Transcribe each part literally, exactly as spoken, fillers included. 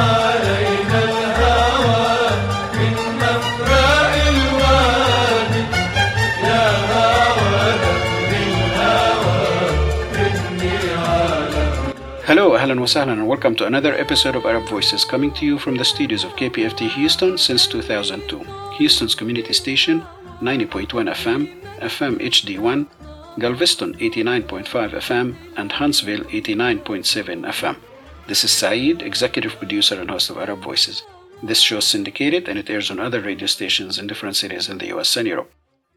Hello, ahlan wa sahlan, and welcome to another episode of Arab Voices, coming to you from the studios of K P F T Houston since two thousand two. Houston's community station, ninety point one F M, F M H D one, Galveston eighty-nine point five F M, and Huntsville eighty-nine point seven F M. This is Saeed, executive producer and host of Arab Voices. This show is syndicated and it airs on other radio stations in different cities in the U S and Europe.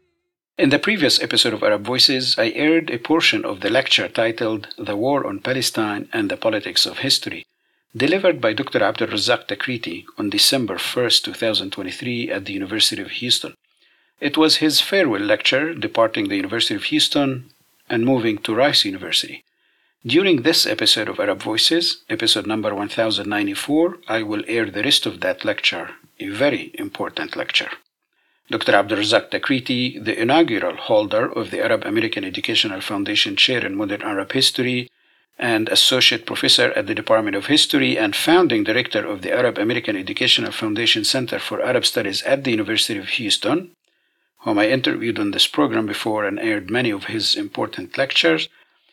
In the previous episode of Arab Voices, I aired a portion of the lecture titled The War on Palestine and the Politics of History, delivered by Doctor Abdul Razak Takriti on December first, twenty twenty-three at the University of Houston. It was his farewell lecture, departing the University of Houston and moving to Rice University. During this episode of Arab Voices, episode number one thousand ninety-four, I will air the rest of that lecture, a very important lecture. Doctor Abdul Razak Takriti, the inaugural holder of the Arab American Educational Foundation Chair in Modern Arab History and Associate Professor at the Department of History and Founding Director of the Arab American Educational Foundation Center for Arab Studies at the University of Houston, whom I interviewed on this program before and aired many of his important lectures,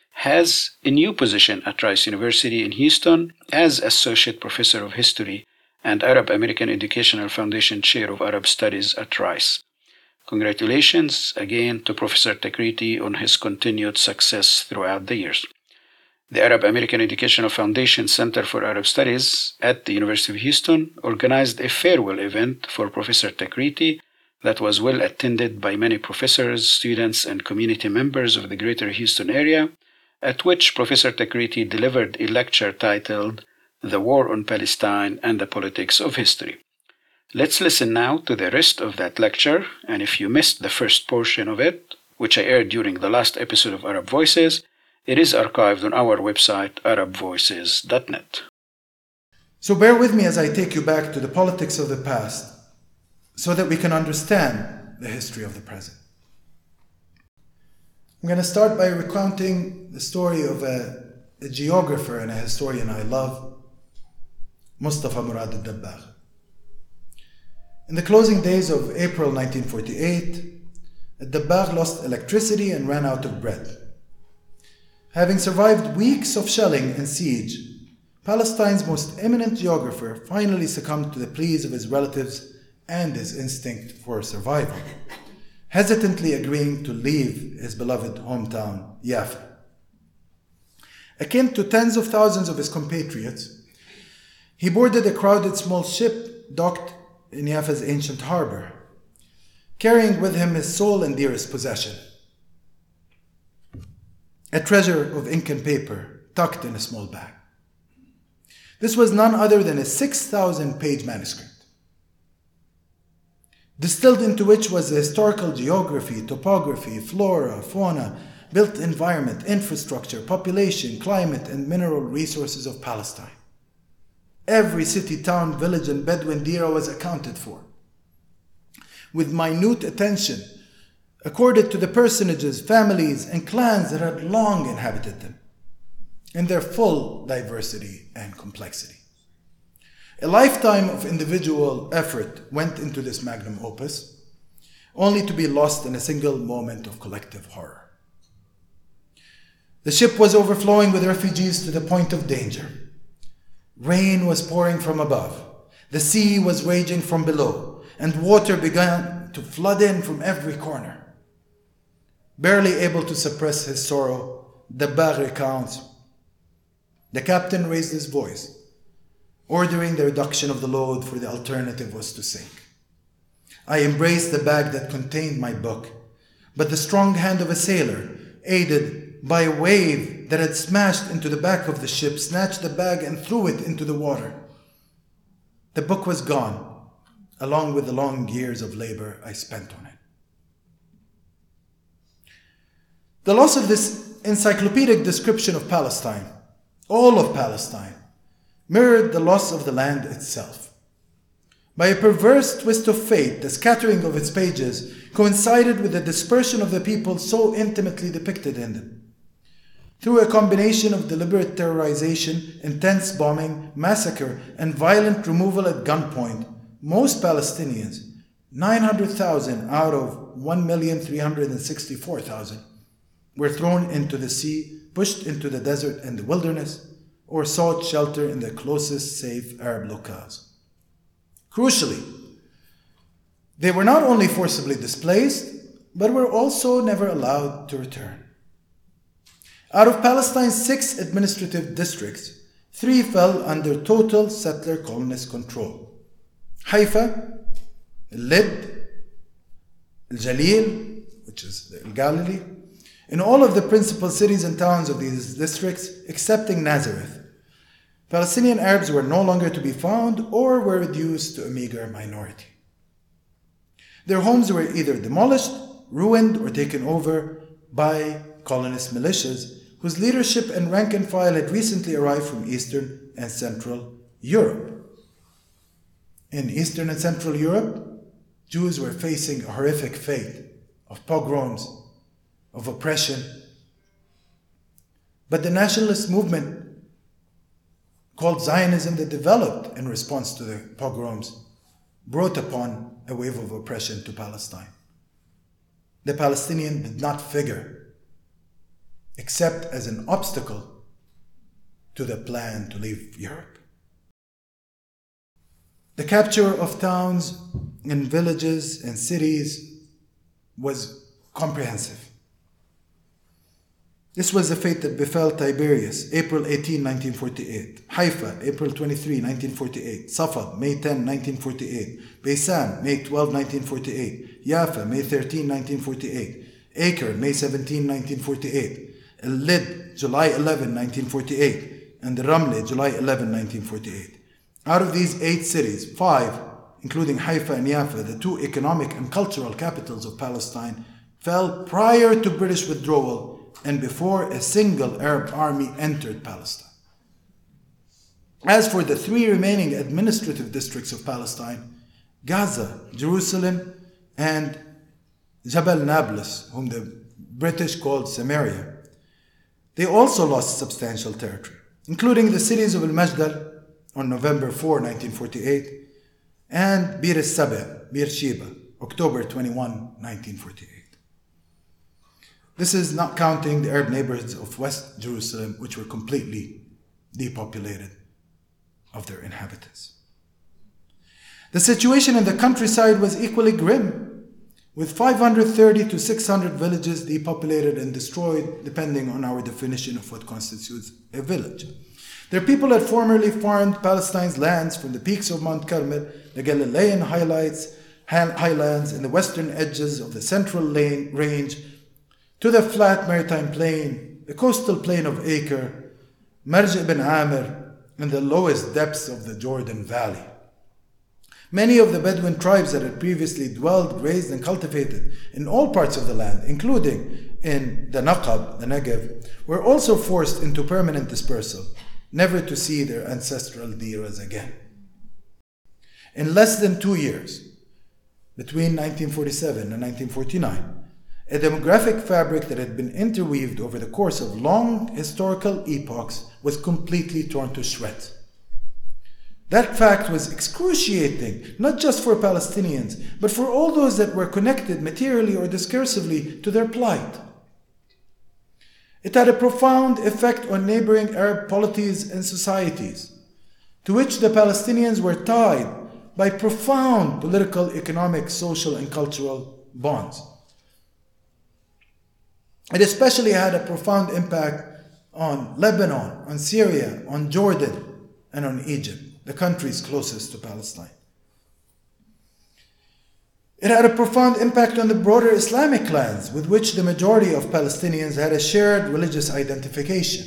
has a new position at Rice University in Houston as Associate Professor of History and Arab American Educational Foundation Chair of Arab Studies at Rice. Congratulations again to Professor Takriti on his continued success throughout the years. The Arab American Educational Foundation Center for Arab Studies at the University of Houston organized a farewell event for Professor Takriti that was well attended by many professors, students, and community members of the greater Houston area, at which Professor Takriti delivered a lecture titled The War on Palestine and the Politics of History. Let's listen now to the rest of that lecture, and if you missed the first portion of it, which I aired during the last episode of Arab Voices, it is archived on our website, arab voices dot net. So bear with me as I take you back to the politics of the past, so that we can understand the history of the present. I'm going to start by recounting the story of a, a geographer and a historian I love, Mustafa Murad al-Dabbagh. In the closing days of April nineteen forty-eight, al-Dabbagh lost electricity and ran out of bread. Having survived weeks of shelling and siege, Palestine's most eminent geographer finally succumbed to the pleas of his relatives and his instinct for survival, hesitantly agreeing to leave his beloved hometown, Yafa. Akin to tens of thousands of his compatriots, he boarded a crowded small ship docked in Yafa's ancient harbor, carrying with him his sole and dearest possession, a treasure of ink and paper tucked in a small bag. This was none other than a six thousand page manuscript, distilled into which was the historical geography, topography, flora, fauna, built environment, infrastructure, population, climate, and mineral resources of Palestine. Every city, town, village, and Bedouin dira was accounted for, with minute attention accorded to the personages, families, and clans that had long inhabited them, in their full diversity and complexity. A lifetime of individual effort went into this magnum opus, only to be lost in a single moment of collective horror. The ship was overflowing with refugees to the point of danger. Rain was pouring from above, the sea was raging from below, and water began to flood in from every corner. Barely able to suppress his sorrow, Dabbagh recounts, the captain raised his voice, ordering the reduction of the load, for the alternative was to sink. I embraced the bag that contained my book, but the strong hand of a sailor, aided by a wave that had smashed into the back of the ship, snatched the bag and threw it into the water. The book was gone, along with the long years of labor I spent on it. The loss of this encyclopedic description of Palestine, all of Palestine, mirrored the loss of the land itself. By a perverse twist of fate, the scattering of its pages coincided with the dispersion of the people so intimately depicted in them. Through a combination of deliberate terrorization, intense bombing, massacre, and violent removal at gunpoint, most Palestinians, nine hundred thousand out of one million three hundred sixty-four thousand, were thrown into the sea, pushed into the desert and the wilderness, or sought shelter in the closest safe Arab locales. Crucially, they were not only forcibly displaced, but were also never allowed to return. Out of Palestine's six administrative districts, three fell under total settler colonist control: Haifa, Lid, Al-Jalil, which is the Galilee, in all of the principal cities and towns of these districts, excepting Nazareth, Palestinian Arabs were no longer to be found or were reduced to a meager minority. Their homes were either demolished, ruined, or taken over by colonist militias whose leadership and rank and file had recently arrived from Eastern and Central Europe. In Eastern and Central Europe, Jews were facing a horrific fate of pogroms, of oppression. But the nationalist movement called Zionism that developed in response to the pogroms brought upon a wave of oppression to Palestine. The Palestinian did not figure except as an obstacle to the plan to leave Europe. The capture of towns and villages and cities was comprehensive. This was the fate that befell Tiberias, April eighteenth, nineteen forty-eight, Haifa, April twenty-third, nineteen forty-eight, Safad, May tenth, nineteen forty-eight, Beisan, May twelfth, nineteen forty-eight, Jaffa, May thirteenth, nineteen forty-eight, Acre, May seventeenth, nineteen forty-eight, Al-Lid, July eleventh, nineteen forty-eight, and Ramle, July eleventh, nineteen forty-eight. Out of these eight cities, five, including Haifa and Jaffa, the two economic and cultural capitals of Palestine, fell prior to British withdrawal and before a single Arab army entered Palestine. As for the three remaining administrative districts of Palestine, Gaza, Jerusalem, and Jabal Nablus, whom the British called Samaria, they also lost substantial territory, including the cities of Al-Majdal on November fourth, nineteen forty-eight, and Bir al-Saba, Beersheba, October twenty-first, nineteen forty-eight. This is not counting the Arab neighborhoods of West Jerusalem, which were completely depopulated of their inhabitants. The situation in the countryside was equally grim, with five hundred thirty to six hundred villages depopulated and destroyed, depending on our definition of what constitutes a village. Their people had formerly farmed Palestine's lands from the peaks of Mount Carmel, the Galilean highlights, highlands, and the western edges of the Central Lane Range, to the flat maritime plain, the coastal plain of Acre, Marj ibn Amir, and the lowest depths of the Jordan Valley. Many of the Bedouin tribes that had previously dwelled, grazed, and cultivated in all parts of the land, including in the Naqab, the Negev, were also forced into permanent dispersal, never to see their ancestral diras again. In less than two years, between nineteen forty-seven and nineteen forty-nine, a demographic fabric that had been interweaved over the course of long historical epochs was completely torn to shreds. That fact was excruciating, not just for Palestinians, but for all those that were connected materially or discursively to their plight. It had a profound effect on neighboring Arab polities and societies, to which the Palestinians were tied by profound political, economic, social, and cultural bonds. It especially had a profound impact on Lebanon, on Syria, on Jordan, and on Egypt, the countries closest to Palestine. It had a profound impact on the broader Islamic lands with which the majority of Palestinians had a shared religious identification,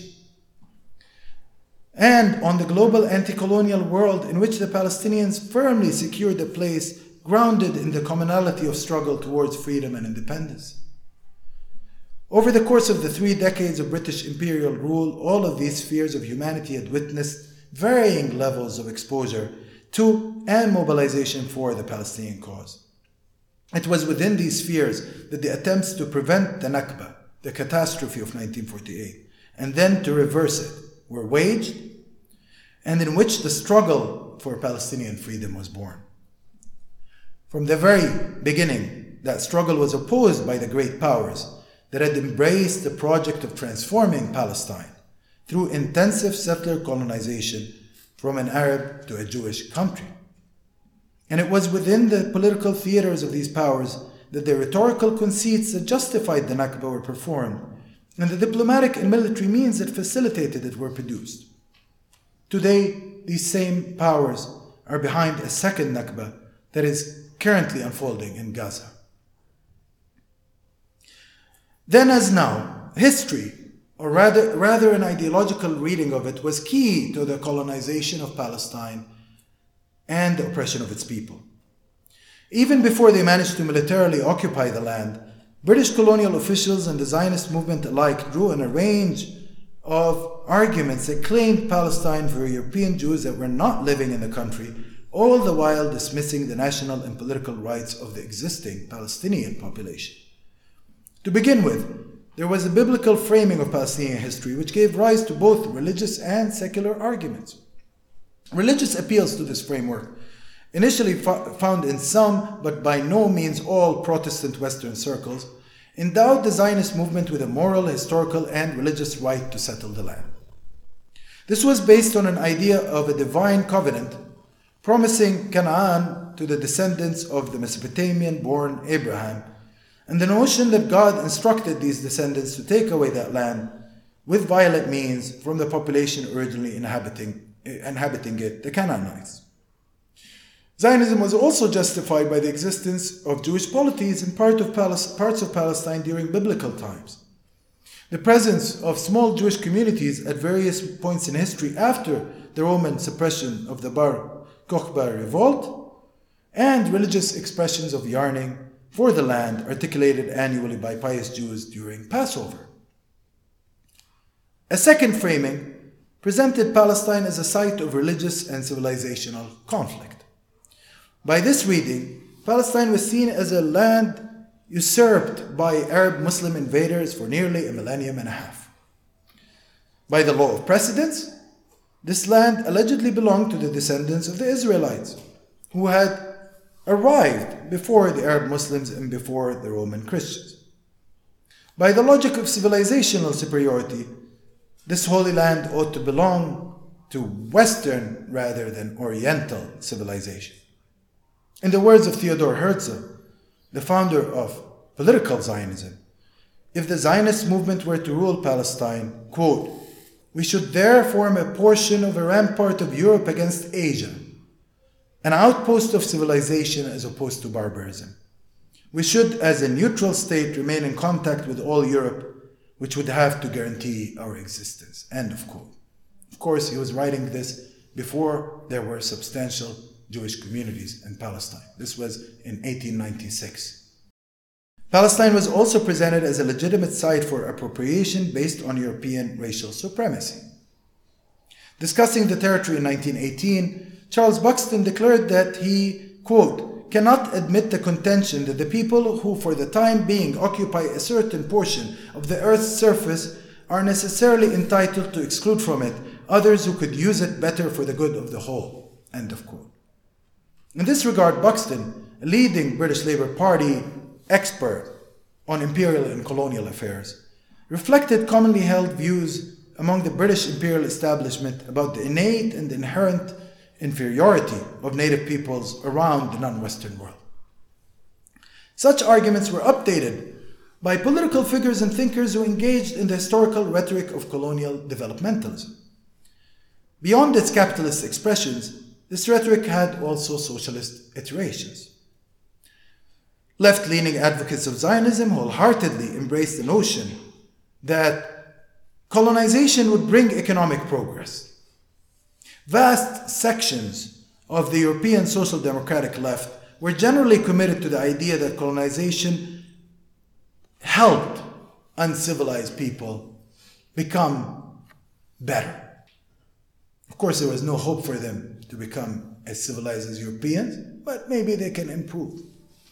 and on the global anti-colonial world in which the Palestinians firmly secured a place grounded in the commonality of struggle towards freedom and independence. Over the course of the three decades of British imperial rule, all of these spheres of humanity had witnessed varying levels of exposure to and mobilization for the Palestinian cause. It was within these spheres that the attempts to prevent the Nakba, the catastrophe of nineteen forty-eight, and then to reverse it were waged, and in which the struggle for Palestinian freedom was born. From the very beginning, that struggle was opposed by the great powers that had embraced the project of transforming Palestine through intensive settler colonization from an Arab to a Jewish country. And it was within the political theaters of these powers that the rhetorical conceits that justified the Nakba were performed, and the diplomatic and military means that facilitated it were produced. Today, these same powers are behind a second Nakba that is currently unfolding in Gaza. Then as now, history, or rather, rather an ideological reading of it, was key to the colonization of Palestine and the oppression of its people. Even before they managed to militarily occupy the land, British colonial officials and the Zionist movement alike drew on a range of arguments that claimed Palestine for European Jews that were not living in the country, all the while dismissing the national and political rights of the existing Palestinian population. To begin with, there was a biblical framing of Palestinian history which gave rise to both religious and secular arguments. Religious appeals to this framework, initially fo- found in some, but by no means all, Protestant Western circles, endowed the Zionist movement with a moral, historical, and religious right to settle the land. This was based on an idea of a divine covenant promising Canaan to the descendants of the Mesopotamian-born Abraham, and the notion that God instructed these descendants to take away that land with violent means from the population originally inhabiting, inhabiting it, the Canaanites. Zionism was also justified by the existence of Jewish polities in part of Palis- parts of Palestine during biblical times. The presence of small Jewish communities at various points in history after the Roman suppression of the Bar Kokhba revolt, and religious expressions of yearning for the land articulated annually by pious Jews during Passover. A second framing presented Palestine as a site of religious and civilizational conflict. By this reading, Palestine was seen as a land usurped by Arab Muslim invaders for nearly a millennium and a half. By the law of precedence, this land allegedly belonged to the descendants of the Israelites, who had arrived before the Arab Muslims and before the Roman Christians. By the logic of civilizational superiority, this holy land ought to belong to Western rather than Oriental civilization. In the words of Theodor Herzl, the founder of political Zionism, if the Zionist movement were to rule Palestine, quote, "We should there form a portion of a rampart of Europe against Asia, an outpost of civilization as opposed to barbarism. We should, as a neutral state, remain in contact with all Europe, which would have to guarantee our existence." End of quote. Of course, he was writing this before there were substantial Jewish communities in Palestine. This was in eighteen ninety-six. Palestine was also presented as a legitimate site for appropriation based on European racial supremacy. Discussing the territory in nineteen eighteen, Charles Buxton declared that he, quote, "cannot admit the contention that the people who for the time being occupy a certain portion of the earth's surface are necessarily entitled to exclude from it others who could use it better for the good of the whole." End of quote. In this regard, Buxton, a leading British Labour Party expert on imperial and colonial affairs, reflected commonly held views among the British imperial establishment about the innate and inherent inferiority of native peoples around the non-Western world. Such arguments were updated by political figures and thinkers who engaged in the historical rhetoric of colonial developmentalism. Beyond its capitalist expressions, this rhetoric had also socialist iterations. Left-leaning advocates of Zionism wholeheartedly embraced the notion that colonization would bring economic progress. Vast sections of the European social democratic left were generally committed to the idea that colonization helped uncivilized people become better. Of course, there was no hope for them to become as civilized as Europeans, but maybe they can improve.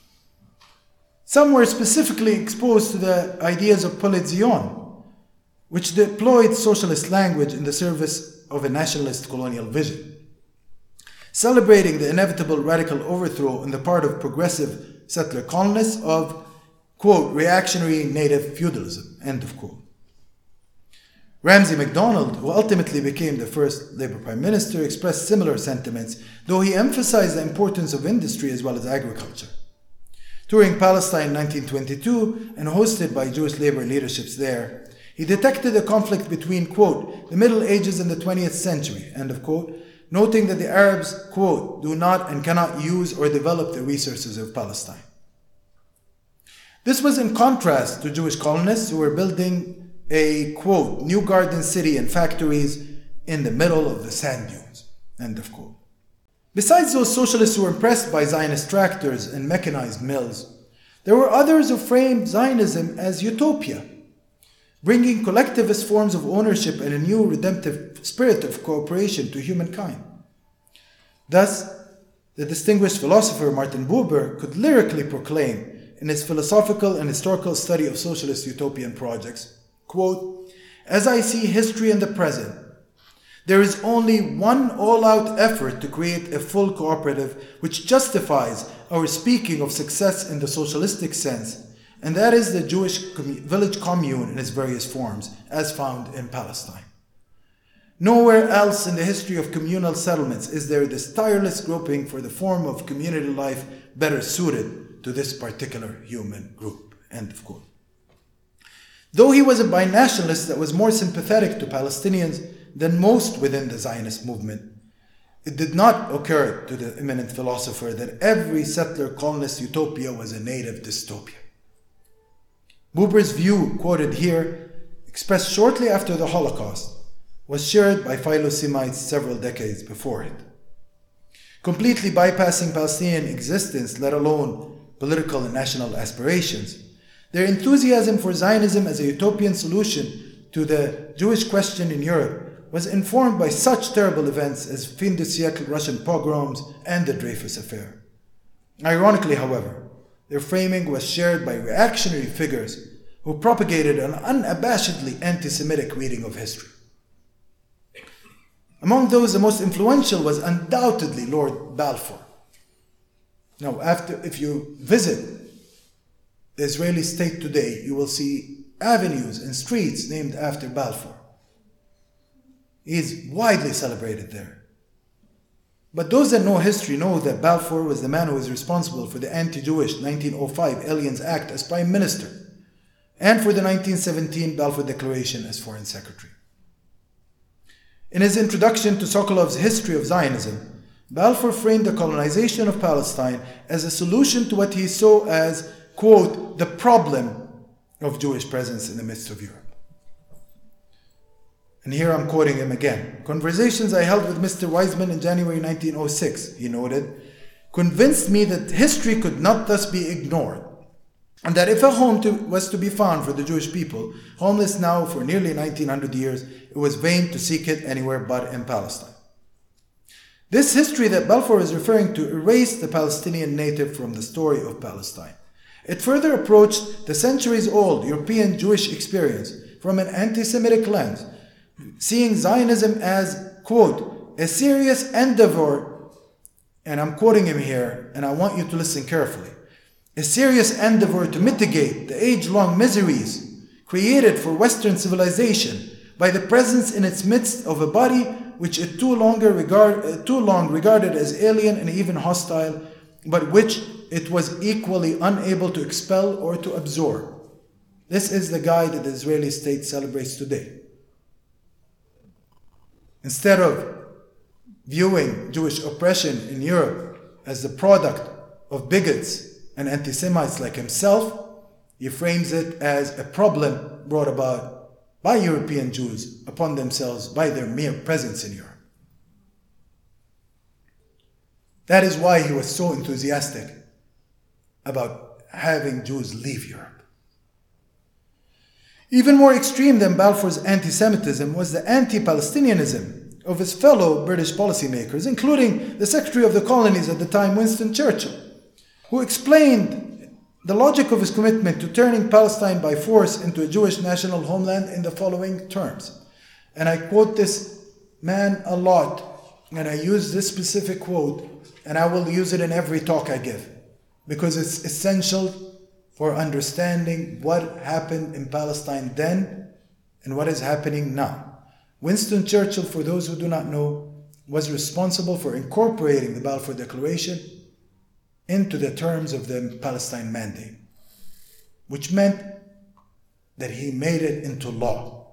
Some were specifically exposed to the ideas of Polit Zion, which deployed socialist language in the service of a nationalist colonial vision, celebrating the inevitable radical overthrow on the part of progressive settler colonists of, quote, reactionary native feudalism, end of quote. Ramsay MacDonald, who ultimately became the first Labour Prime Minister, expressed similar sentiments, though he emphasized the importance of industry as well as agriculture. Touring Palestine in nineteen twenty-two and hosted by Jewish labor leaderships there, he detected a conflict between, quote, the Middle Ages and the twentieth century, end of quote, noting that the Arabs, quote, do not and cannot use or develop the resources of Palestine. This was in contrast to Jewish colonists who were building a, quote, new garden city and factories in the middle of the sand dunes, end of quote. Besides those socialists who were impressed by Zionist tractors and mechanized mills, there were others who framed Zionism as utopia, bringing collectivist forms of ownership and a new redemptive spirit of cooperation to humankind. Thus, the distinguished philosopher Martin Buber could lyrically proclaim in his philosophical and historical study of socialist utopian projects, quote, as I see history in the present, there is only one all-out effort to create a full cooperative which justifies our speaking of success in the socialistic sense, and that is the Jewish village commune in its various forms, as found in Palestine. Nowhere else in the history of communal settlements is there this tireless groping for the form of community life better suited to this particular human group, end of quote. Though he was a binationalist that was more sympathetic to Palestinians than most within the Zionist movement, it did not occur to the eminent philosopher that every settler colonist utopia was a native dystopia. Buber's view, quoted here, expressed shortly after the Holocaust, was shared by Philo-Semites several decades before it. Completely bypassing Palestinian existence, let alone political and national aspirations, their enthusiasm for Zionism as a utopian solution to the Jewish question in Europe was informed by such terrible events as fin de siècle Russian pogroms and the Dreyfus Affair. Ironically, however, their framing was shared by reactionary figures who propagated an unabashedly anti-Semitic reading of history. Among those, the most influential was undoubtedly Lord Balfour. Now, after, if you visit the Israeli state today, you will see avenues and streets named after Balfour. He is widely celebrated there. But those that know history know that Balfour was the man who was responsible for the anti-Jewish nineteen oh five Aliens Act as Prime Minister, and for the nineteen seventeen Balfour Declaration as Foreign Secretary. In his introduction to Sokolov's History of Zionism, Balfour framed the colonization of Palestine as a solution to what he saw as, quote, the problem of Jewish presence in the midst of Europe. And here I'm quoting him again. Conversations I held with Mister Weizmann in January nineteen oh six, he noted, convinced me that history could not thus be ignored, and that if a home to, was to be found for the Jewish people, homeless now for nearly nineteen hundred years, it was vain to seek it anywhere but in Palestine. This history that Balfour is referring to erased the Palestinian native from the story of Palestine. It further approached the centuries-old European Jewish experience from an anti-Semitic lens, seeing Zionism as, quote, a serious endeavor, and I'm quoting him here, and I want you to listen carefully, a serious endeavor to mitigate the age-long miseries created for Western civilization by the presence in its midst of a body which it too, longer regard, uh, too long regarded as alien and even hostile, but which it was equally unable to expel or to absorb. This is the guy that the Israeli state celebrates today. Instead of viewing Jewish oppression in Europe as the product of bigots and anti-Semites like himself, he frames it as a problem brought about by European Jews upon themselves by their mere presence in Europe. That is why he was so enthusiastic about having Jews leave Europe. Even more extreme than Balfour's anti-Semitism was the anti-Palestinianism of his fellow British policymakers, including the Secretary of the Colonies at the time, Winston Churchill, who explained the logic of his commitment to turning Palestine by force into a Jewish national homeland in the following terms. And I quote this man a lot, and I use this specific quote, and I will use it in every talk I give, because it's essential for understanding what happened in Palestine then and what is happening now. Winston Churchill, for those who do not know, was responsible for incorporating the Balfour Declaration into the terms of the Palestine Mandate, which meant that he made it into law.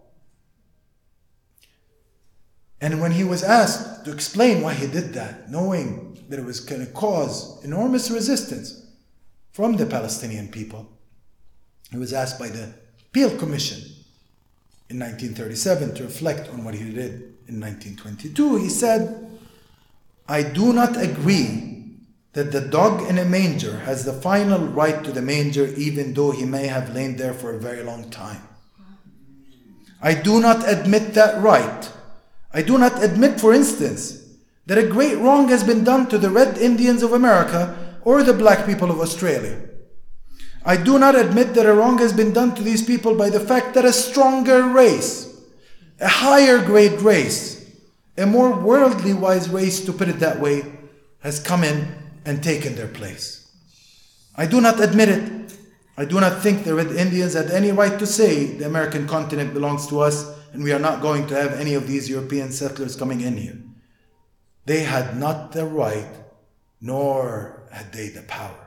And when he was asked to explain why he did that, knowing that it was going to cause enormous resistance from the Palestinian people, he was asked by the Peel Commission in nineteen thirty-seven to reflect on what he did in nineteen twenty-two. He said, "I do not agree that the dog in a manger has the final right to the manger, even though he may have lain there for a very long time. I do not admit that right. I do not admit, for instance, that a great wrong has been done to the Red Indians of America or the black people of Australia. I do not admit that a wrong has been done to these people by the fact that a stronger race, a higher grade race, a more worldly wise race, to put it that way, has come in and taken their place. I do not admit it. I do not think the Red Indians had any right to say the American continent belongs to us and we are not going to have any of these European settlers coming in here. They had not the right, nor had they the power."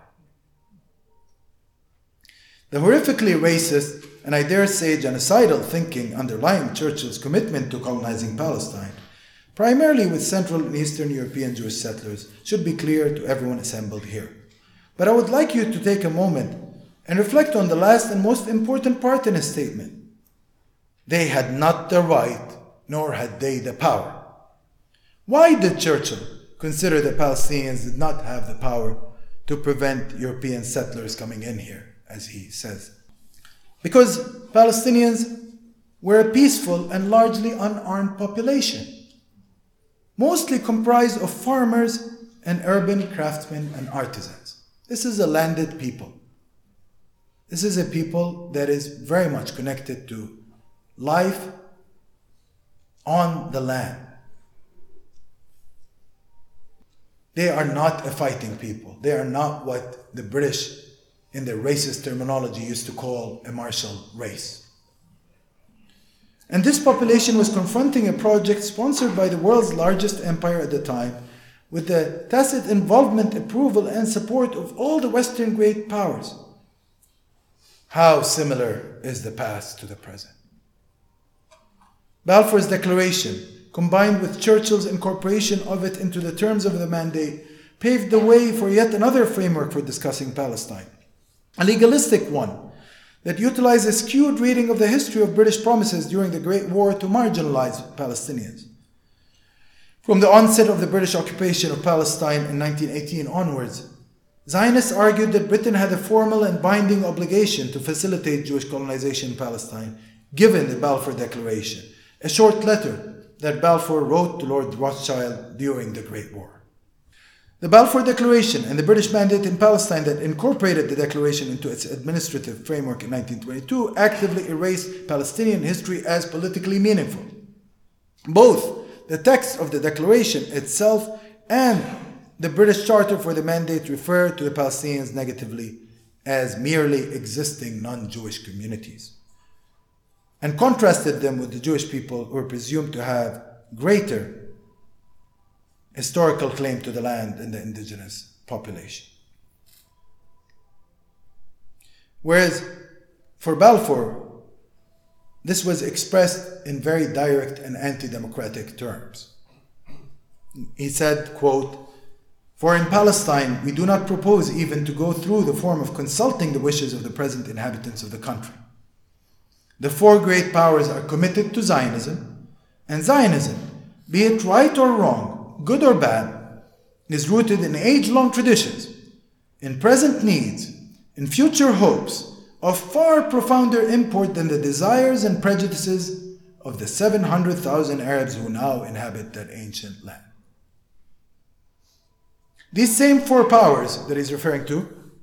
The horrifically racist, and I dare say genocidal thinking underlying Churchill's commitment to colonizing Palestine, primarily with Central and Eastern European Jewish settlers, should be clear to everyone assembled here. But I would like you to take a moment and reflect on the last and most important part in his statement. They had not the right, nor had they the power. Why did Churchill consider that Palestinians did not have the power to prevent European settlers coming in here, as he says? Because Palestinians were a peaceful and largely unarmed population, mostly comprised of farmers and urban craftsmen and artisans. This is a landed people. This is a people that is very much connected to life on the land. They are not a fighting people. They are not what the British, in their racist terminology, used to call a martial race. And this population was confronting a project sponsored by the world's largest empire at the time, with the tacit involvement, approval, and support of all the Western great powers. How similar is the past to the present? Balfour's Declaration, combined with Churchill's incorporation of it into the terms of the Mandate, paved the way for yet another framework for discussing Palestine, a legalistic one that utilized a skewed reading of the history of British promises during the Great War to marginalize Palestinians. From the onset of the British occupation of Palestine in nineteen eighteen onwards, Zionists argued that Britain had a formal and binding obligation to facilitate Jewish colonization in Palestine, given the Balfour Declaration, a short letter that Balfour wrote to Lord Rothschild during the Great War. The Balfour Declaration and the British Mandate in Palestine that incorporated the declaration into its administrative framework in nineteen twenty-two actively erased Palestinian history as politically meaningful. Both the text of the declaration itself and the British Charter for the Mandate refer to the Palestinians negatively as merely existing non-Jewish communities, and contrasted them with the Jewish people who are presumed to have greater historical claim to the land and the indigenous population. Whereas for Balfour, this was expressed in very direct and anti-democratic terms. He said, quote, "For in Palestine, we do not propose even to go through the form of consulting the wishes of the present inhabitants of the country. The four great powers are committed to Zionism, and Zionism, be it right or wrong, good or bad, is rooted in age-long traditions, in present needs, in future hopes of far profounder import than the desires and prejudices of the seven hundred thousand Arabs who now inhabit that ancient land." These same four powers that he's referring to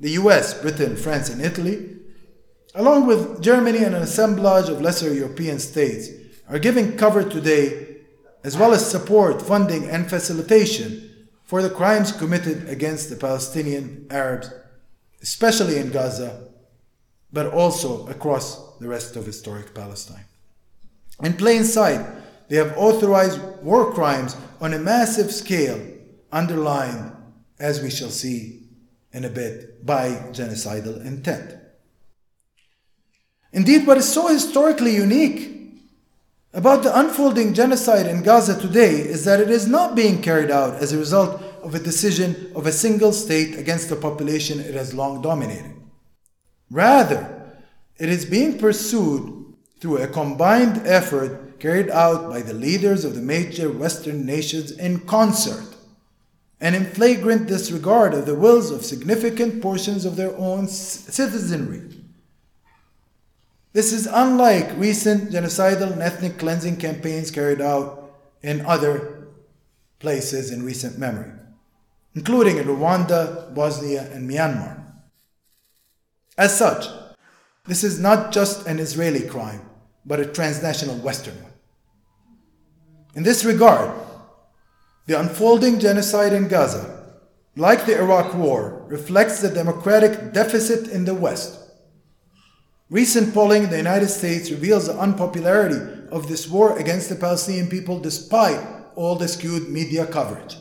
the U S, Britain, France, and Italy, along with Germany and an assemblage of lesser European states, are giving cover today, as well as support, funding, and facilitation for the crimes committed against the Palestinian Arabs, especially in Gaza, but also across the rest of historic Palestine. In plain sight, they have authorized war crimes on a massive scale, underlined, as we shall see in a bit, by genocidal intent. Indeed, what is so historically unique about the unfolding genocide in Gaza today is that it is not being carried out as a result of a decision of a single state against the population it has long dominated. Rather, it is being pursued through a combined effort carried out by the leaders of the major Western nations in concert and in flagrant disregard of the wills of significant portions of their own citizenry. This is unlike recent genocidal and ethnic cleansing campaigns carried out in other places in recent memory, including in Rwanda, Bosnia, and Myanmar. As such, this is not just an Israeli crime, but a transnational Western one. In this regard, the unfolding genocide in Gaza, like the Iraq War, reflects the democratic deficit in the West. Recent polling in the United States reveals the unpopularity of this war against the Palestinian people despite all the skewed media coverage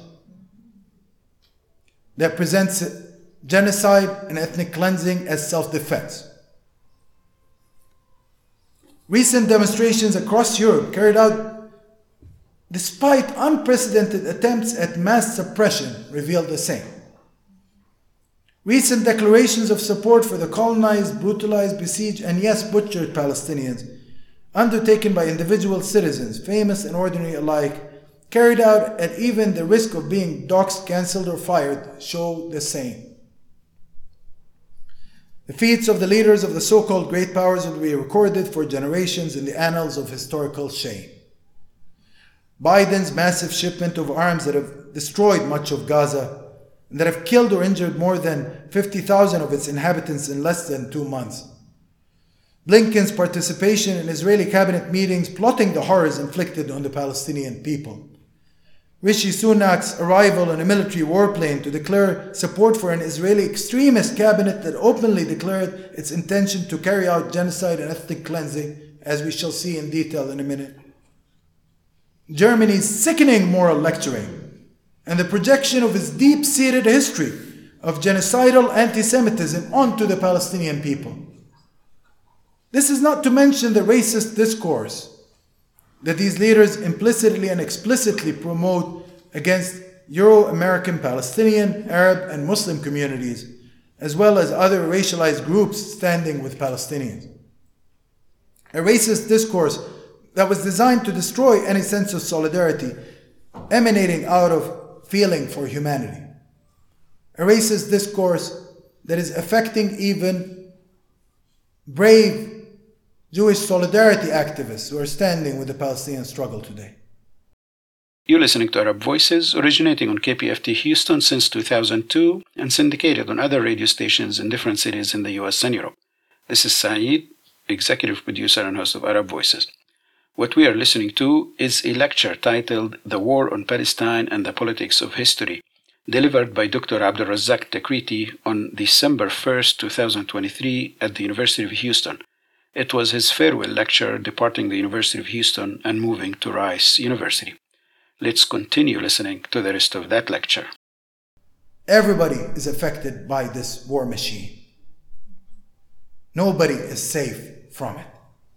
that presents genocide and ethnic cleansing as self-defense. Recent demonstrations across Europe carried out despite unprecedented attempts at mass suppression reveal the same. Recent declarations of support for the colonized, brutalized, besieged, and yes, butchered Palestinians, undertaken by individual citizens, famous and ordinary alike, carried out at even the risk of being doxxed, cancelled, or fired, show the same. The feats of the leaders of the so-called great powers will be recorded for generations in the annals of historical shame. Biden's massive shipment of arms that have destroyed much of Gaza and that have killed or injured more than fifty thousand of its inhabitants in less than two months. Blinken's participation in Israeli cabinet meetings plotting the horrors inflicted on the Palestinian people. Rishi Sunak's arrival on a military warplane to declare support for an Israeli extremist cabinet that openly declared its intention to carry out genocide and ethnic cleansing, as we shall see in detail in a minute. Germany's sickening moral lecturing and the projection of its deep-seated history of genocidal anti-Semitism onto the Palestinian people. This is not to mention the racist discourse that these leaders implicitly and explicitly promote against Euro-American Palestinian, Arab, and Muslim communities, as well as other racialized groups standing with Palestinians. A racist discourse that was designed to destroy any sense of solidarity emanating out of feeling for humanity. A racist discourse that is affecting even brave Jewish solidarity activists who are standing with the Palestinian struggle today. You're listening to Arab Voices, originating on K P F T Houston since two thousand two and syndicated on other radio stations in different cities in the U S and Europe. This is Saeed, executive producer and host of Arab Voices. What we are listening to is a lecture titled The War on Palestine and the Politics of History, delivered by Doctor Abdulrazak Takriti on December first, two thousand twenty-three at the University of Houston. It was his farewell lecture departing the University of Houston and moving to Rice University. Let's continue listening to the rest of that lecture. Everybody is affected by this war machine. Nobody is safe from it.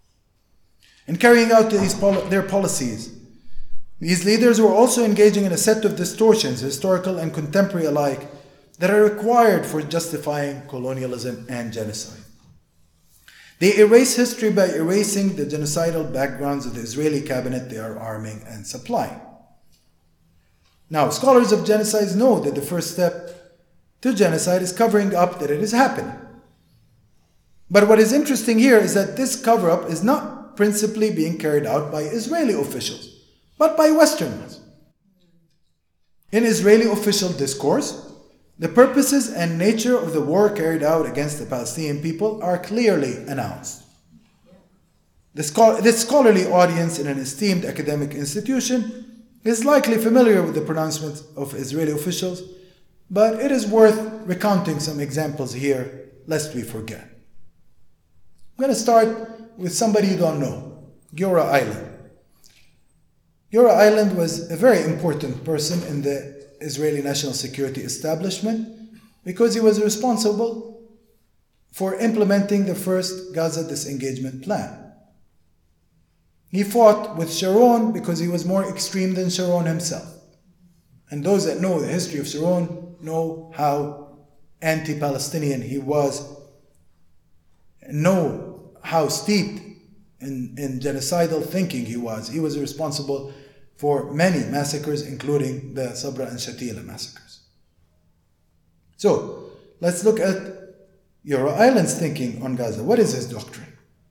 In carrying out these pol- their policies, these leaders were also engaging in a set of distortions, historical and contemporary alike, that are required for justifying colonialism and genocide. They erase history by erasing the genocidal backgrounds of the Israeli cabinet they are arming and supplying. Now, scholars of genocides know that the first step to genocide is covering up that it is happening. But what is interesting here is that this cover-up is not principally being carried out by Israeli officials, but by Western ones. In Israeli official discourse, The purposes and nature of the war carried out against the Palestinian people are clearly announced. This scholarly audience in an esteemed academic institution is likely familiar with the pronouncements of Israeli officials, but it is worth recounting some examples here, lest we forget. I'm going to start with somebody you don't know, Giora Eiland. Giora Eiland was a very important person in the Israeli national security establishment because he was responsible for implementing the first Gaza disengagement plan. He fought with Sharon because he was more extreme than Sharon himself. And those that know the history of Sharon know how anti-Palestinian he was, and know how steeped in, in genocidal thinking he was. He was responsible for many massacres, including the Sabra and Shatila massacres. So, let's look at Giora Eiland's thinking on Gaza. What is his doctrine?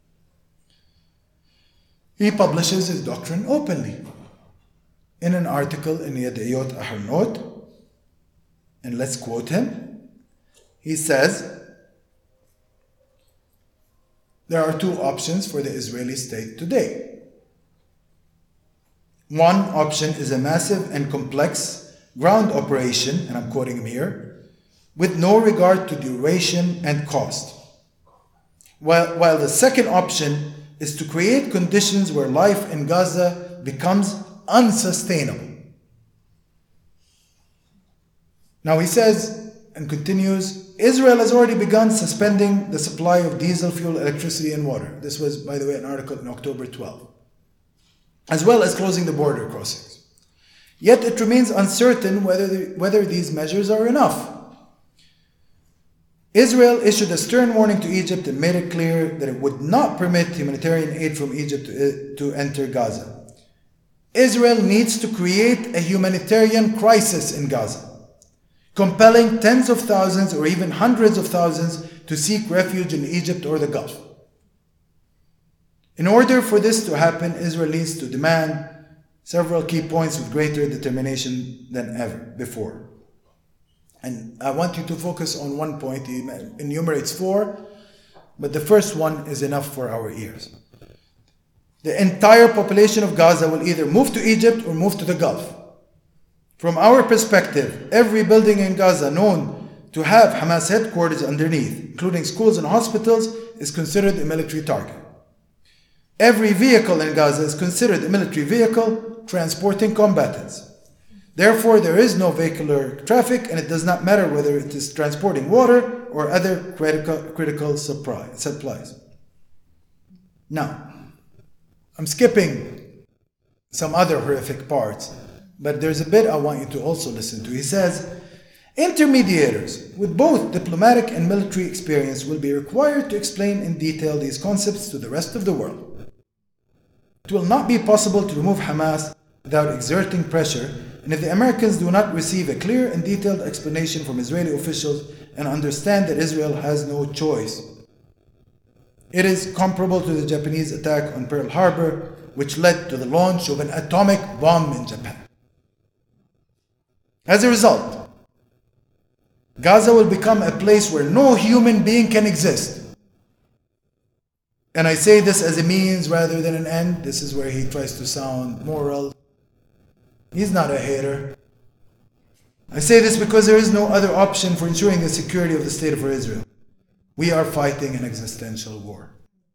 He publishes his doctrine openly in an article in Yediyot Ahronot, and let's quote him. He says, there are two options for the Israeli state today. One option is a massive and complex ground operation, and I'm quoting him here, with no regard to duration and cost. While, while the second option is to create conditions where life in Gaza becomes unsustainable. Now he says and continues, Israel has already begun suspending the supply of diesel fuel, electricity, and water. This was, by the way, an article in October twelfth. As well as closing the border crossings. Yet it remains uncertain whether, the, whether these measures are enough. Israel issued a stern warning to Egypt and made it clear that it would not permit humanitarian aid from Egypt to, to enter Gaza. Israel needs to create a humanitarian crisis in Gaza, compelling tens of thousands or even hundreds of thousands to seek refuge in Egypt or the Gulf. In order for this to happen, Israel needs to demand several key points with greater determination than ever before. And I want you to focus on one point. He enumerates four, but the first one is enough for our ears. The entire population of Gaza will either move to Egypt or move to the Gulf. From our perspective, every building in Gaza known to have Hamas headquarters underneath, including schools and hospitals, is considered a military target. Every vehicle in Gaza is considered a military vehicle transporting combatants. Therefore, there is no vehicular traffic, and it does not matter whether it is transporting water or other critical, critical supply, supplies. Now, I'm skipping some other horrific parts, but there's a bit I want you to also listen to. He says, intermediators with both diplomatic and military experience will be required to explain in detail these concepts to the rest of the world. It will not be possible to remove Hamas without exerting pressure, and if the Americans do not receive a clear and detailed explanation from Israeli officials and understand that Israel has no choice. It is comparable to the Japanese attack on Pearl Harbor, which led to the launch of an atomic bomb in Japan. As a result, Gaza will become a place where no human being can exist. And I say this as a means rather than an end. This is where he tries to sound moral. He's not a hater. I say this because there is no other option for ensuring the security of the state of Israel. We are fighting an existential war.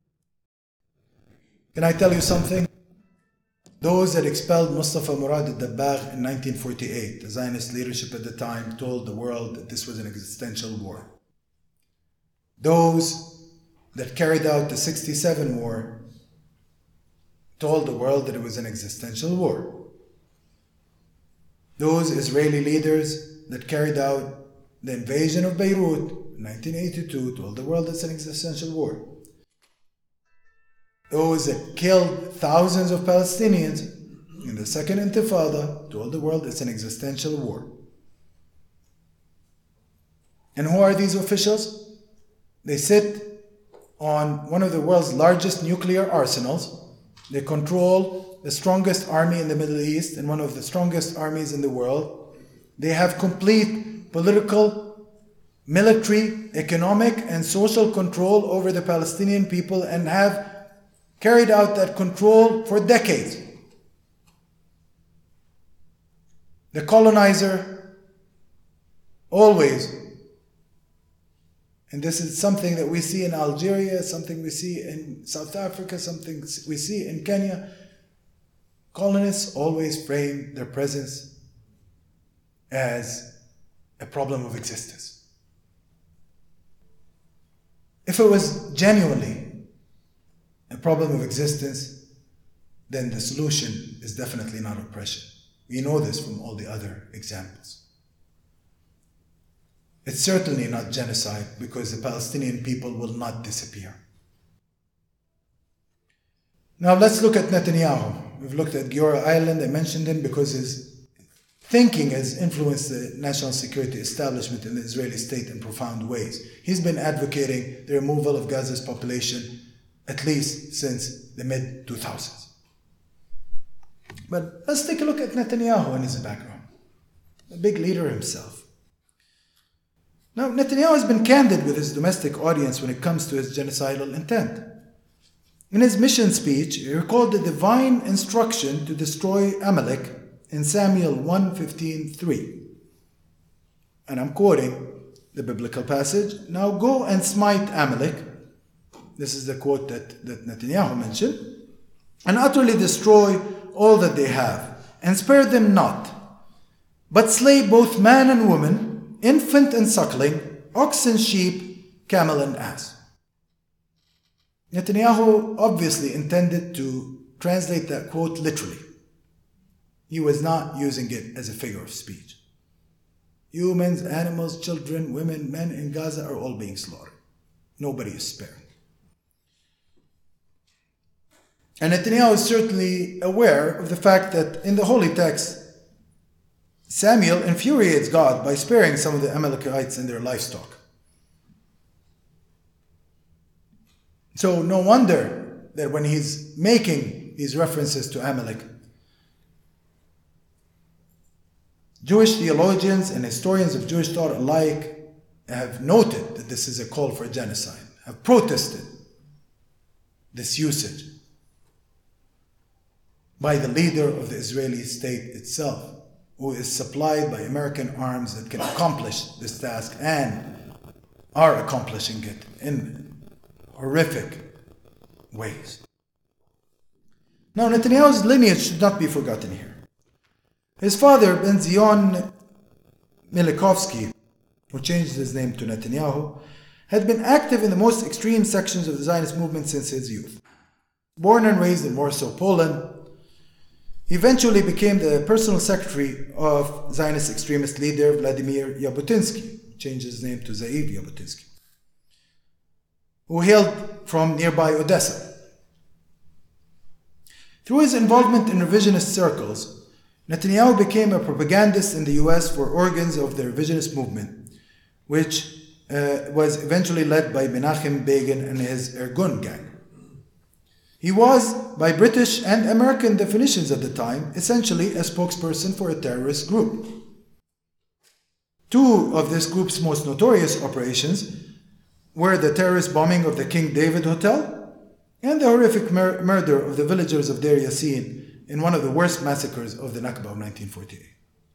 Can I tell you something? Those that expelled Mustafa Murad al-Dabbagh in nineteen forty-eight, the Zionist leadership at the time told the world that this was an existential war. Those that carried out the sixty-seven war told the world that it was an existential war. Those Israeli leaders that carried out the invasion of Beirut in nineteen eighty-two told the world it's an existential war. Those that killed thousands of Palestinians in the Second Intifada told the world it's an existential war. And who are these officials? They sit on one of the world's largest nuclear arsenals. They control the strongest army in the Middle East and one of the strongest armies in the world. They have complete political, military, economic, and social control over the Palestinian people and have carried out that control for decades. The colonizer always, and this is something that we see in Algeria, something we see in South Africa, something we see in Kenya, colonists always frame their presence as a problem of existence. If it was genuinely a problem of existence, then the solution is definitely not oppression. We know this from all the other examples. It's certainly not genocide because the Palestinian people will not disappear. Now let's look at Netanyahu. We've looked at Giora Ireland. I mentioned him because his thinking has influenced the national security establishment in the Israeli state in profound ways. He's been advocating the removal of Gaza's population at least since the mid two thousands. But let's take a look at Netanyahu and his background. A big leader himself. Now, Netanyahu has been candid with his domestic audience when it comes to his genocidal intent. In his mission speech, he recalled the divine instruction to destroy Amalek in Samuel one fifteen three. And I'm quoting the biblical passage, "Now go and smite Amalek," this is the quote that, that Netanyahu mentioned, "and utterly destroy all that they have, and spare them not, but slay both man and woman, infant and suckling, ox and sheep, camel and ass." Netanyahu obviously intended to translate that quote literally. He was not using it as a figure of speech. Humans, animals, children, women, men in Gaza are all being slaughtered. Nobody is spared. And Netanyahu is certainly aware of the fact that in the holy text, Samuel infuriates God by sparing some of the Amalekites and their livestock. So no wonder that when he's making these references to Amalek, Jewish theologians and historians of Jewish thought alike have noted that this is a call for genocide, have protested this usage by the leader of the Israeli state itself, who is supplied by American arms that can accomplish this task and are accomplishing it in horrific ways. Now, Netanyahu's lineage should not be forgotten here. His father, Ben Zion Milikovsky, who changed his name to Netanyahu, had been active in the most extreme sections of the Zionist movement since his youth. Born and raised in Warsaw, Poland, he eventually became the personal secretary of Zionist extremist leader Vladimir Jabotinsky, changed his name to Ze'ev Jabotinsky, who hailed from nearby Odessa. Through his involvement in revisionist circles, Netanyahu became a propagandist in the U S for organs of the revisionist movement, which uh, was eventually led by Menachem Begin and his Irgun gang. He was, by British and American definitions at the time, essentially a spokesperson for a terrorist group. Two of this group's most notorious operations were the terrorist bombing of the King David Hotel and the horrific mur- murder of the villagers of Deir Yassin in one of the worst massacres of the Nakba of nineteen forty-eight.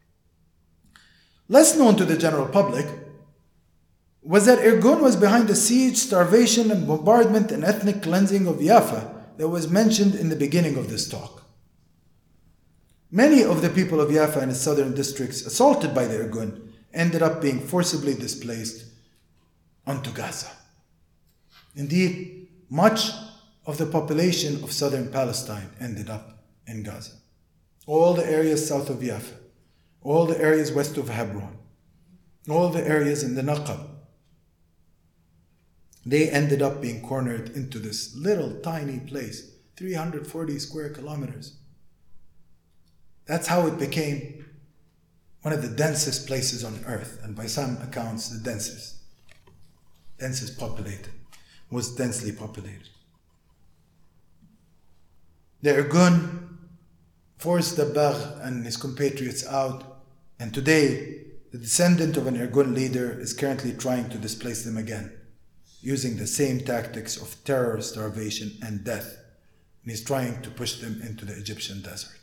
Less known to the general public was that Irgun was behind the siege, starvation, and bombardment and ethnic cleansing of Jaffa that was mentioned in the beginning of this talk. Many of the people of Jaffa and its southern districts assaulted by the Irgun ended up being forcibly displaced onto Gaza. Indeed, much of the population of southern Palestine ended up in Gaza. All the areas south of Jaffa, all the areas west of Hebron, all the areas in the Naqab, they ended up being cornered into this little tiny place, three hundred forty square kilometers. That's how it became one of the densest places on earth, and by some accounts, the densest, densest populated, was densely populated. The Irgun forced Dabbagh and his compatriots out, and today the descendant of an Irgun leader is currently trying to displace them again, using the same tactics of terror, starvation, and death. And he's trying to push them into the Egyptian desert.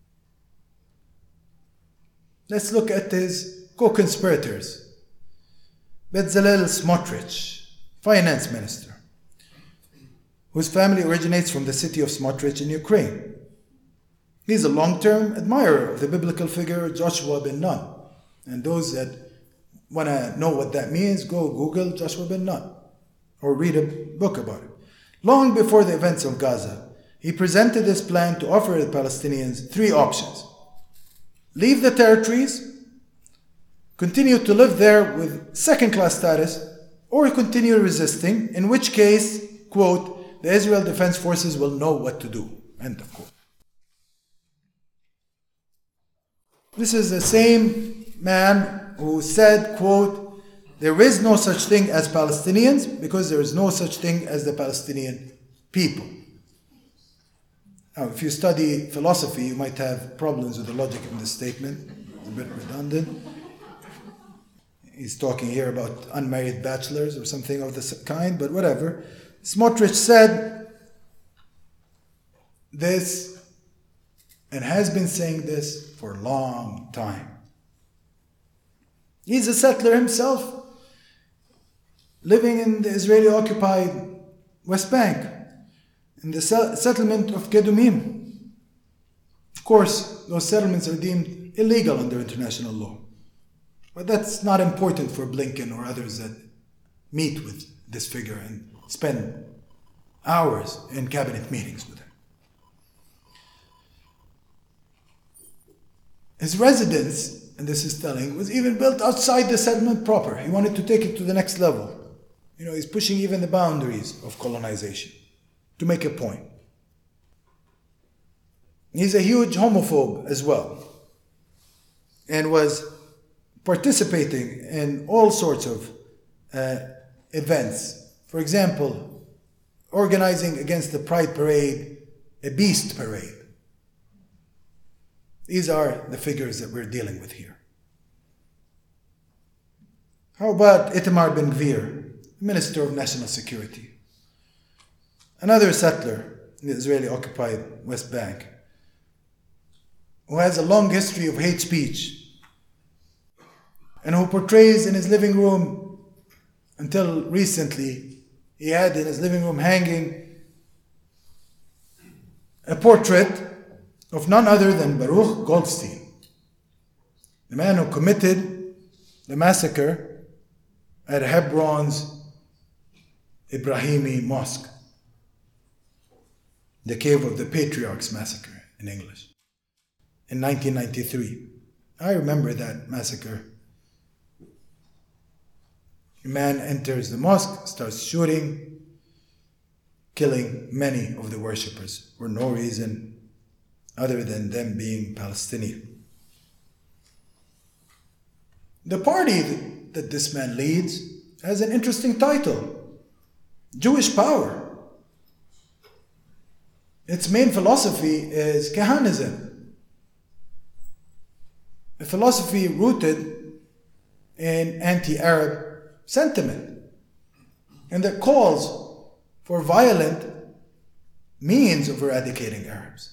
Let's look at his co-conspirators. Bezalel Smotrich, finance minister, whose family originates from the city of Smotrich in Ukraine. He's a long-term admirer of the biblical figure Joshua ben Nun. And those that want to know what that means, go Google Joshua ben Nun or read a book about it. Long before the events of Gaza, he presented this plan to offer the Palestinians three options. Leave the territories, continue to live there with second-class status, or continue resisting, in which case, quote, the Israel Defense Forces will know what to do, end of quote. This is the same man who said, quote, there is no such thing as Palestinians because there is no such thing as the Palestinian people. Now, if you study philosophy, you might have problems with the logic in this statement. It's a bit redundant. He's talking here about unmarried bachelors or something of this kind, but whatever. Smotrich said this and has been saying this for a long time. He's a settler himself, living in the Israeli-occupied West Bank, in the settlement of Kedumim. Of course, those settlements are deemed illegal under international law. But that's not important for Blinken or others that meet with this figure and spend hours in cabinet meetings with him. His residence, and this is telling, was even built outside the settlement proper. He wanted to take it to the next level. You know, he's pushing even the boundaries of colonization to make a point. He's a huge homophobe as well, and was participating in all sorts of uh, events. For example, organizing against the Pride Parade, a beast parade. These are the figures that we're dealing with here. How about Itamar Ben-Gvir, Minister of National Security? Another settler in the Israeli-occupied West Bank, who has a long history of hate speech and who portrays in his living room, until recently, he had in his living room hanging a portrait of none other than Baruch Goldstein, the man who committed the massacre at Hebron's Ibrahimi Mosque, the Cave of the Patriarchs massacre in English, in nineteen ninety-three. I remember that massacre. A man enters the mosque, starts shooting, killing many of the worshippers for no reason other than them being Palestinian. The party that this man leads has an interesting title, Jewish Power. Its main philosophy is Kahanism, a philosophy rooted in anti-Arab sentiment, and that calls for violent means of eradicating Arabs.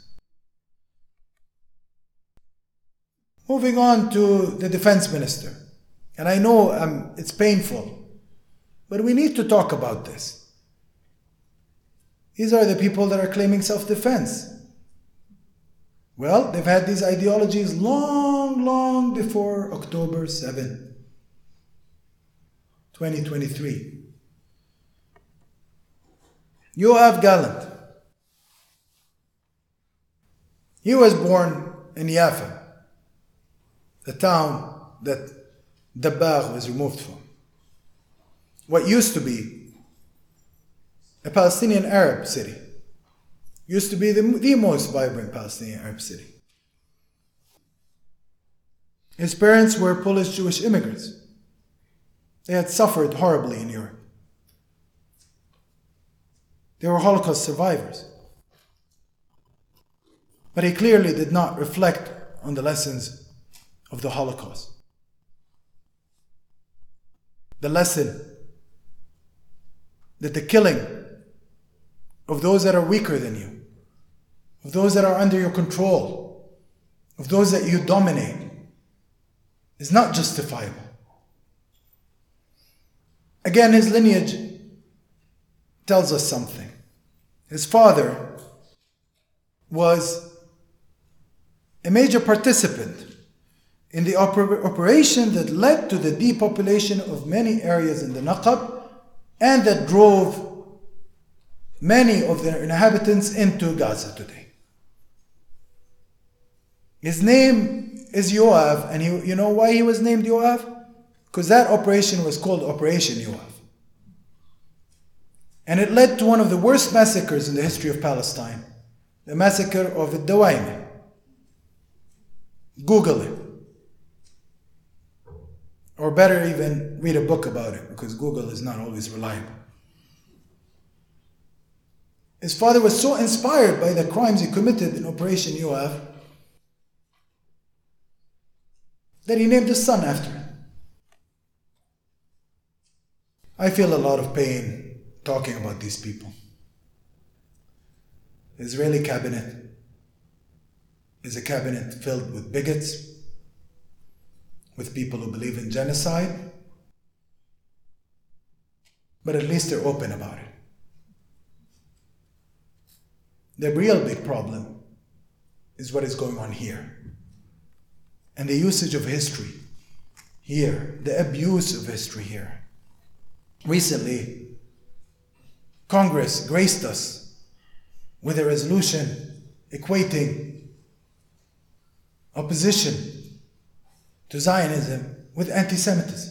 Moving on to the defense minister, and I know um, it's painful, but we need to talk about this. These are the people that are claiming self-defense. Well, they've had these ideologies long, long before October seventh, twenty twenty-three. Yoav Gallant. He was born in Yafa, the town that Dabagh was removed from. What used to be a Palestinian Arab city. Used to be the, the most vibrant Palestinian Arab city. His parents were Polish Jewish immigrants. They had suffered horribly in Europe. They were Holocaust survivors. But he clearly did not reflect on the lessons of the Holocaust. the lesson that the killing of those that are weaker than you, of those that are under your control, of those that you dominate, is not justifiable. Again, his lineage tells us something. His father was a major participant in the oper- operation that led to the depopulation of many areas in the Naqab and that drove many of the inhabitants into Gaza today. His name is Yoav, and he, you know why he was named Yoav? Because that operation was called Operation Yoav. And it led to one of the worst massacres in the history of Palestine, the massacre of the Dawaimi. Google it. Or better even read a book about it, because Google is not always reliable. His father was so inspired by the crimes he committed in Operation Yoav that he named his son after him. I feel a lot of pain talking about these people. The Israeli cabinet is a cabinet filled with bigots, with people who believe in genocide, but at least they're open about it. The real big problem is what is going on here, and the usage of history here, the abuse of history here. Recently, Congress graced us with a resolution equating opposition to Zionism with anti-Semitism.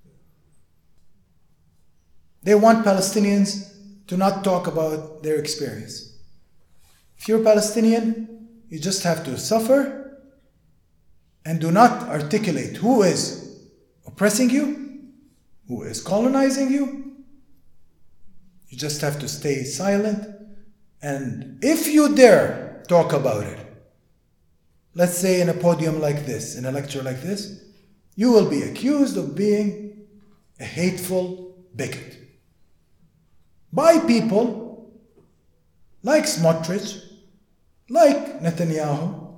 They want Palestinians to not talk about their experience. If you're Palestinian, you just have to suffer and do not articulate who is oppressing you, who is colonizing you. You just have to stay silent, and if you dare talk about it, let's say in a podium like this, in a lecture like this, you will be accused of being a hateful bigot by people like Smotrich, like Netanyahu,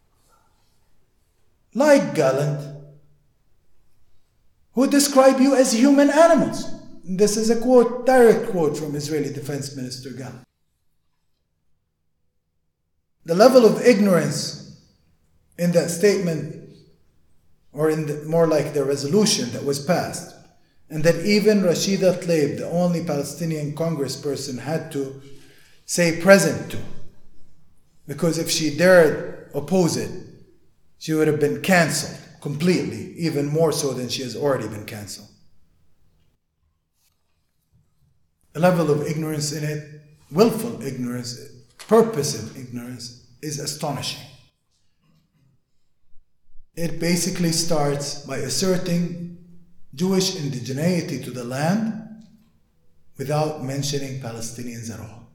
like Gallant, who describe you as human animals. This is a quote, direct quote from Israeli Defense Minister Gallant. The level of ignorance in that statement, or in the, more like the resolution that was passed, and that even Rashida Tlaib, the only Palestinian congressperson, had to say present to, because if she dared oppose it, she would have been cancelled completely, even more so than she has already been cancelled. The level of ignorance in it, willful ignorance, purposive ignorance, is astonishing. It basically starts by asserting Jewish indigeneity to the land without mentioning Palestinians at all.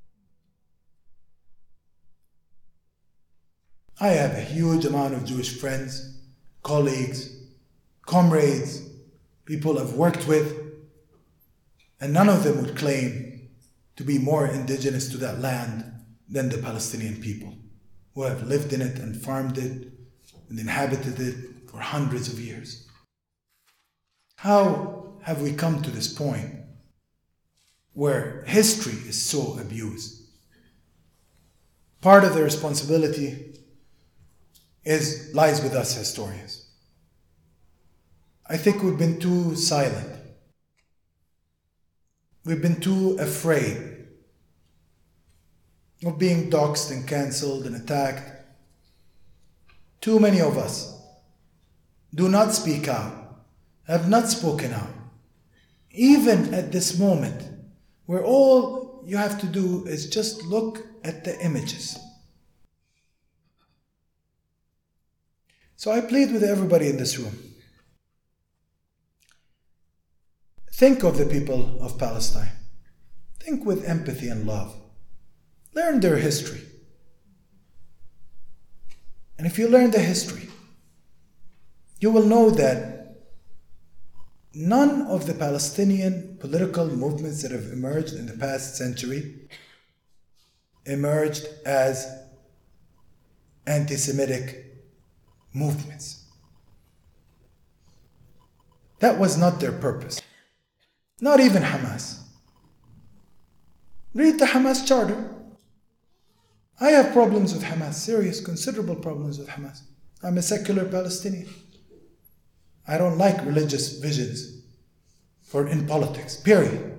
I have a huge amount of Jewish friends, colleagues, comrades, people I've worked with, and none of them would claim to be more indigenous to that land than the Palestinian people, who have lived in it and farmed it and inhabited it for hundreds of years. How have we come to this point where history is so abused? Part of the responsibility is lies with us historians. I think we've been too silent. We've been too afraid of being doxxed and cancelled and attacked. Too many of us do not speak out, have not spoken out. Even at this moment, where all you have to do is just look at the images. So I plead with everybody in this room. Think of the people of Palestine. Think with empathy and love. Learn their history. And if you learn the history, you will know that none of the Palestinian political movements that have emerged in the past century emerged as anti-Semitic movements. That was not their purpose. Not even Hamas. Read the Hamas charter. I have problems with Hamas, serious, considerable problems with Hamas. I'm a secular Palestinian. I don't like religious visions for in politics, period.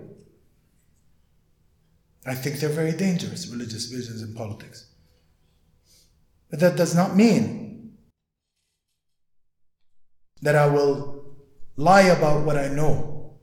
I think they're very dangerous, religious visions in politics. But that does not mean that I will lie about what I know.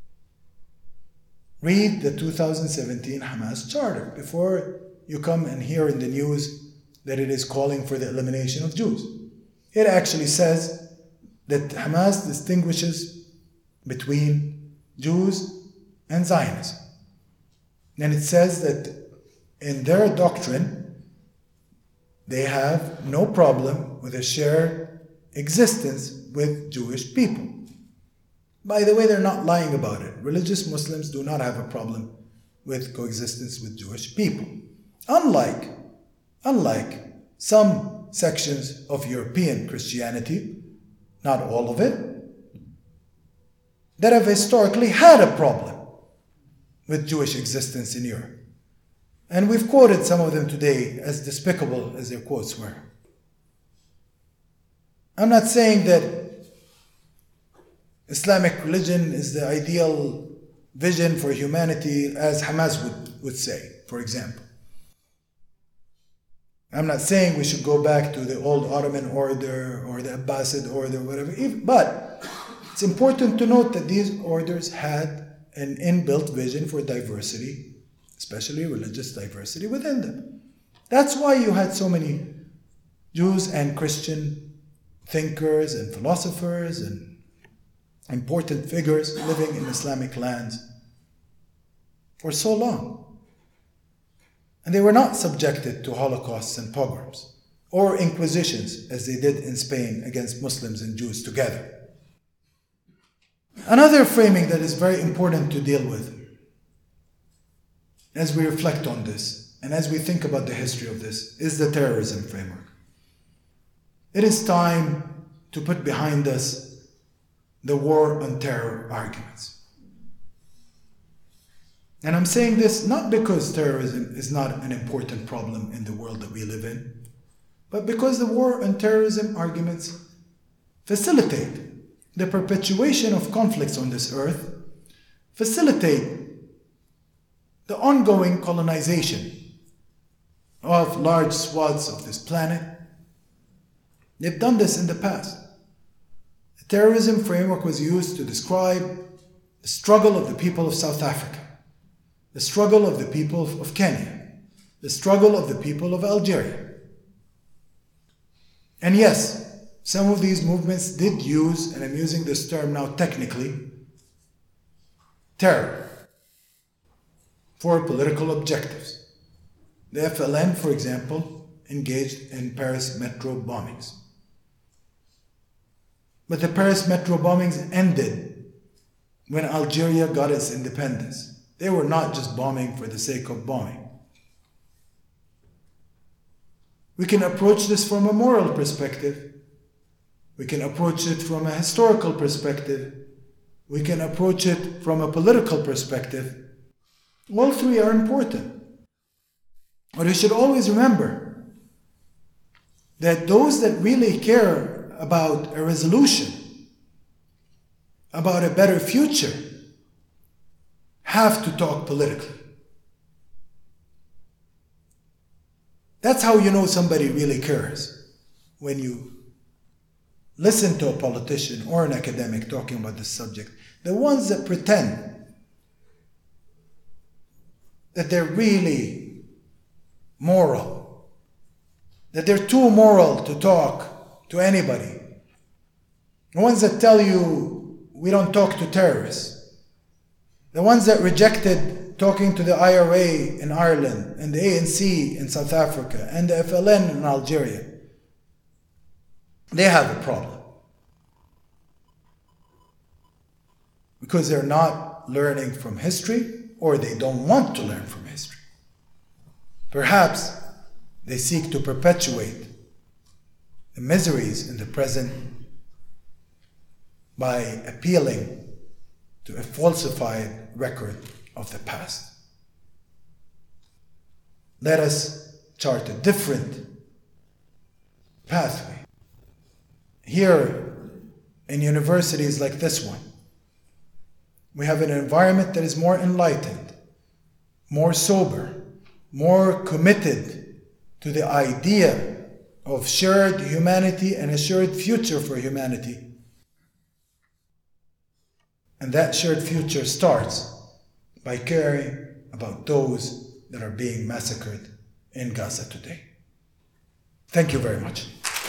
Read the two thousand seventeen Hamas charter before you come and hear in the news that it is calling for the elimination of Jews. It actually says that Hamas distinguishes between Jews and Zionism. And it says that in their doctrine, they have no problem with a shared existence with Jewish people. By the way, they're not lying about it. Religious Muslims do not have a problem with coexistence with Jewish people. Unlike, unlike some sections of European Christianity, not all of it, that have historically had a problem with Jewish existence in Europe. And we've quoted some of them today, as despicable as their quotes were. I'm not saying that Islamic religion is the ideal vision for humanity, as Hamas would, would say, for example. I'm not saying we should go back to the old Ottoman order or the Abbasid order, whatever. But it's important to note that these orders had an inbuilt vision for diversity, especially religious diversity within them. That's why you had so many Jews and Christian thinkers and philosophers and important figures living in Islamic lands for so long. And they were not subjected to holocausts and pogroms or inquisitions as they did in Spain against Muslims and Jews together. Another framing that is very important to deal with as we reflect on this and as we think about the history of this is the terrorism framework. It is time to put behind us the war on terror arguments. And I'm saying this not because terrorism is not an important problem in the world that we live in, but because the war on terrorism arguments facilitate the perpetuation of conflicts on this earth, facilitate the ongoing colonization of large swaths of this planet. They've done this in the past. The terrorism framework was used to describe the struggle of the people of South Africa, the struggle of the people of Kenya, the struggle of the people of Algeria. And yes, some of these movements did use, and I'm using this term now technically, terror for political objectives. The F L N, for example, engaged in Paris metro bombings. But the Paris metro bombings ended when Algeria got its independence. They were not just bombing for the sake of bombing. We can approach this from a moral perspective. We can approach it from a historical perspective. We can approach it from a political perspective. All three are important. But we should always remember that those that really care about a resolution, about a better future, have to talk politically. That's how you know somebody really cares. When you listen to a politician or an academic talking about this subject, the ones that pretend that they're really moral, that they're too moral to talk to anybody, the ones that tell you we don't talk to terrorists, the ones that rejected talking to the I R A in Ireland and the A N C in South Africa and the F L N in Algeria, they have a problem. because they're not learning from history or they don't want to learn from history. Perhaps they seek to perpetuate the miseries in the present by appealing to a falsified record of the past. Let us chart a different pathway. Here, in universities like this one, we have an environment that is more enlightened, more sober, more committed to the idea of shared humanity and a shared future for humanity. And that shared future starts by caring about those that are being massacred in Gaza today. Thank you very much.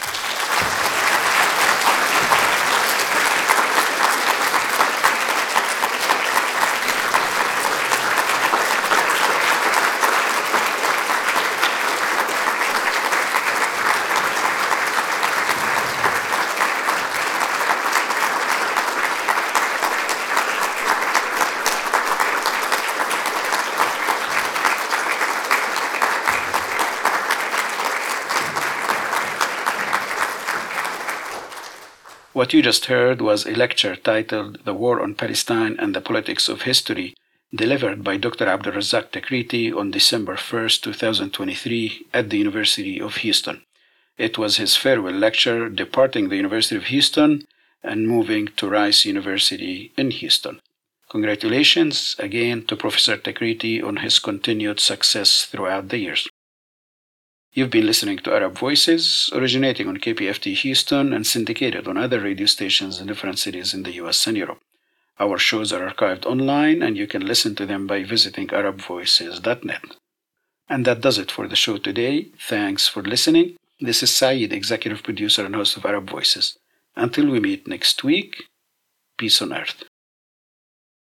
What you just heard was a lecture titled The War on Palestine and the Politics of History, delivered by Doctor Abdulrazak Takriti on December first, twenty twenty-three at the University of Houston. It was his farewell lecture, departing the University of Houston and moving to Rice University in Houston. Congratulations again to Professor Takriti on his continued success throughout the years. You've been listening to Arab Voices, originating on K P F T Houston and syndicated on other radio stations in different cities in the U S and Europe. Our shows are archived online and you can listen to them by visiting arab voices dot net. And that does it for the show today. Thanks for listening. This is Saeed, executive producer and host of Arab Voices. Until we meet next week, peace on earth.